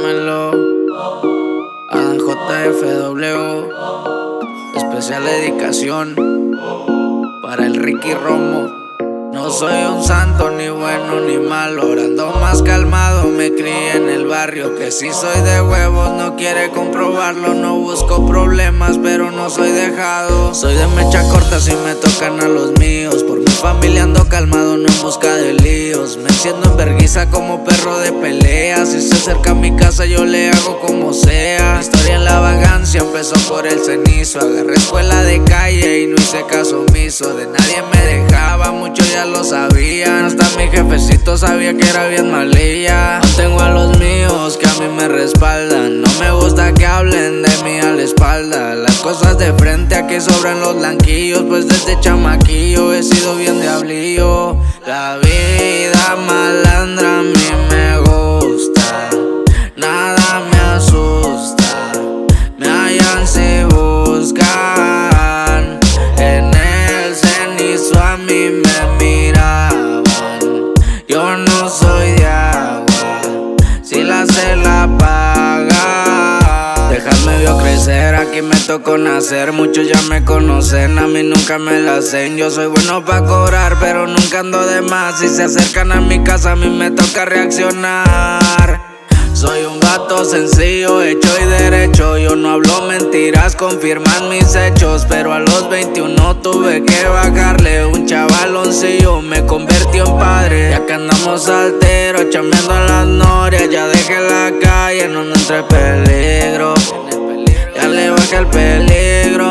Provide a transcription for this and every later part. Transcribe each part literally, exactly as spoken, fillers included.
Dímelo, Adam J F W. Especial dedicación para el Ricky Romo. No soy un santo, ni bueno ni malo, orando más calmado. Me crié en el barrio, que si soy de huevos no quiere comprobarlo. No busco problemas, pero no soy dejado. Soy de mecha corta si me tocan a los míos. Por mi familia ando calmado, no en busca de líos. Me enciendo en vergüenza como perro de pelea. Si se acerca a mi casa yo le hago como sea. Mi historia en la vagancia empezó por el cenizo. Agarré escuela de calle y no hice caso omiso. De nadie me dejaba, muchos ya lo sabían. Hasta mi jefecito sabía que era bien malilla. No tengo a los míos que a mí me respaldan. No me gusta que hablen de mí a la espalda. Las cosas de frente aquí sobran los blanquillos, pues desde chamaquillo he sido bien diablillo. La vida malandra a mí me gusta, nada me asusta. Me hallan si buscan, en el cenizo a mí me miraban. Yo no soy de agua, si la se la paga. Dejarme vio crecer, aquí me tocó nacer. Muchos ya me conocen, a mí nunca me la hacen. Yo soy bueno pa' cobrar, pero nunca ando de más. Si se acercan a mi casa, a mí me toca reaccionar. Soy un vato sencillo, hecho y derecho. Yo no hablo mentiras, confirman mis hechos. Pero a los veintiuno tuve que bajarle. Un chavaloncillo me convirtió en padre. Ya que andamos solteros, chambeando en las norias. Ya dejé la calle, no, no entre peligro. Ya le bajé el peligro.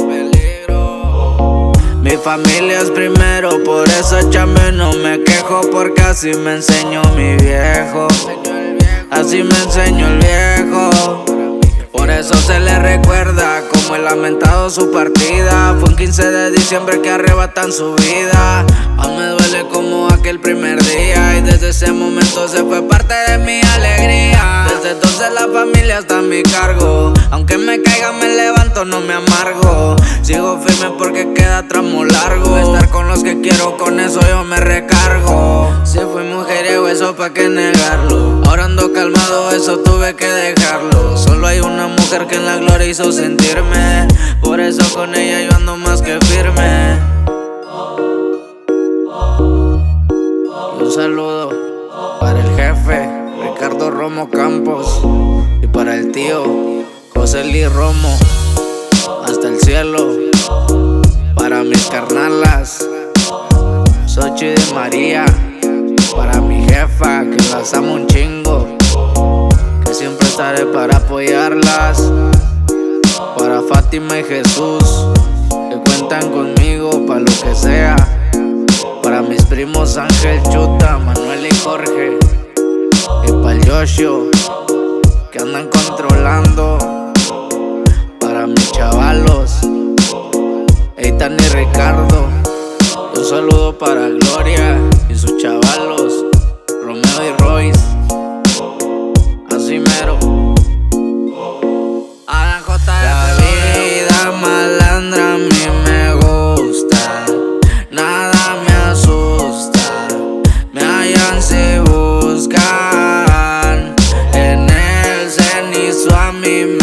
Mi familia es primero, por eso chame no me quejo. Porque así me enseñó mi viejo, así me enseñó el viejo. Por eso se le recuerda como el lamentado su partida. Fue un quince de diciembre que arrebatan su vida. Aún me duele como aquel primer día, y desde ese momento se fue parte de mi alegría. Desde entonces la familia está a mi cargo. Aunque me caiga me levanto, no me amargo. Sigo firme porque queda tramo largo. Estar con los que quiero, con eso yo me recargo. Si fui mujeriego, eso pa' qué negarlo. Ahora ando calmado, eso tuve que dejarlo. Solo hay una mujer que en la gloria hizo sentirme. Por eso con ella yo ando más que firme. Y un saludo para el jefe Ricardo Romo Campos, y para el tío José Lee Romo, hasta el cielo. Para mis carnalas Xochi de María, para mi jefa que las amo un chingo, que siempre estaré para apoyarlas. Para Fátima y Jesús, que cuentan conmigo para lo que sea. Para mis primos Ángel, Chuta, Manuel y Jorge. Y para el Yoshio, que andan controlando. Para mis chavalos Eitan y Ricardo. Un saludo para Gloria y sus chavalos Romeo y Royce. Así mero. Adam J F. La vida malandra a mí me gusta, nada me asusta. Me hallan si buscan, en el cenizo a mí me